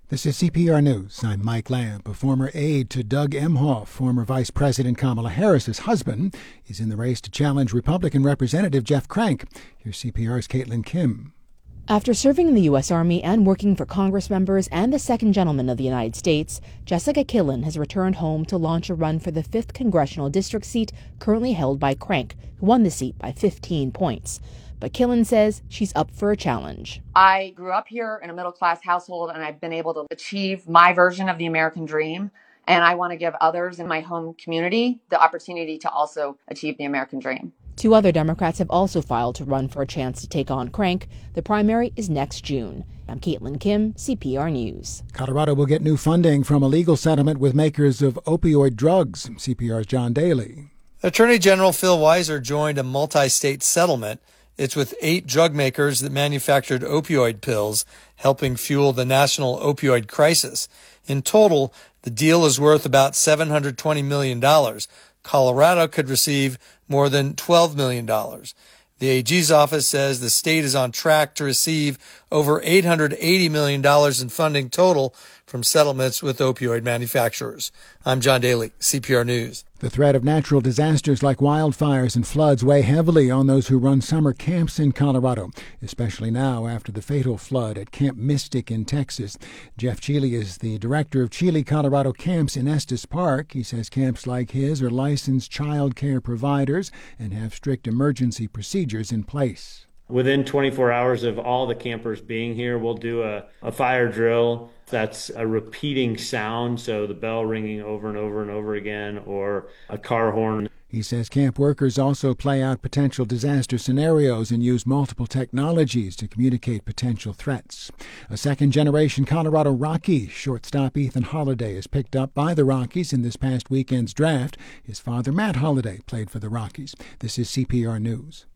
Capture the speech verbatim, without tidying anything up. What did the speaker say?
This is C P R News. I'm Mike Lamb. A former aide to Doug Emhoff, former Vice President Kamala Harris's husband, is in the race to challenge Republican Representative Jeff Crank. Here's C P R's Caitlin Kim. After serving in the U S. Army and working for Congress members and the Second Gentleman of the United States, Jessica Killen has returned home to launch a run for the fifth Congressional District seat currently held by Crank, who won the seat by fifteen points. But Killen says she's up for a challenge. I grew up here in a middle-class household, and I've been able to achieve my version of the American dream. And I want to give others in my home community the opportunity to also achieve the American dream. Two other Democrats have also filed to run for a chance to take on Crank. The primary is next June. I'm Caitlin Kim, C P R News. Colorado will get new funding from a legal settlement with makers of opioid drugs. C P R's John Daly. Attorney General Phil Weiser joined a multi-state settlement. It's with eight drug makers that manufactured opioid pills, helping fuel the national opioid crisis. In total, the deal is worth about seven hundred twenty million dollars. Colorado could receive more than twelve million dollars. The A G's office says the state is on track to receive over eight hundred eighty million dollars in funding total from settlements with opioid manufacturers. I'm John Daly, C P R News. The threat of natural disasters like wildfires and floods weigh heavily on those who run summer camps in Colorado, especially now after the fatal flood at Camp Mystic in Texas. Jeff Cheeley is the director of Cheeley Colorado Camps in Estes Park. He says camps like his are licensed child care providers and have strict emergency procedures in place. Within twenty-four hours of all the campers being here, we'll do a, a fire drill. That's a repeating sound, so the bell ringing over and over and over again, or a car horn. He says camp workers also play out potential disaster scenarios and use multiple technologies to communicate potential threats. A second-generation Colorado Rocky shortstop Ethan Holliday is picked up by the Rockies in this past weekend's draft. His father, Matt Holliday, played for the Rockies. This is C P R News.